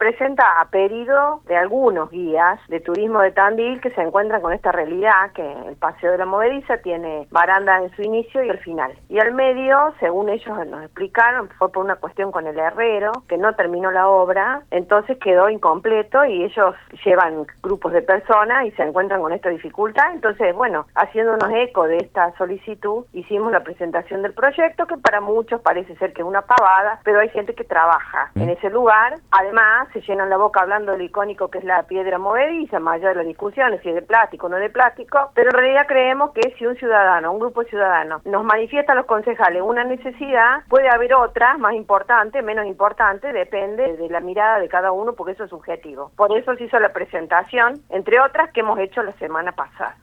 presenta a pedido de algunos guías de turismo de Tandil que se encuentran con esta realidad, que el Paseo de la Movediza tiene baranda en su inicio y el final. Y al medio, según ellos nos explicaron, fue por una cuestión con el herrero, que no terminó la obra, entonces quedó incompleto y ellos llevan grupos de personas y se encuentran con esta dificultad. Entonces, bueno, haciéndonos eco de esta solicitud, hicimos la presentación del proyecto, que para muchos parece ser que es una pavada, pero hay gente que trabaja en ese lugar. Además, se llenan la boca hablando de lo icónico que es la piedra movediza, más allá de las discusiones, si es de plástico o no de plástico, pero en realidad creemos que si un ciudadano, un grupo de ciudadanos, nos manifiesta a los concejales una necesidad, puede haber otras, más importante, menos importante, depende de la mirada de cada uno, porque eso es subjetivo. Por eso se hizo la presentación, entre otras, que hemos hecho la semana pasada.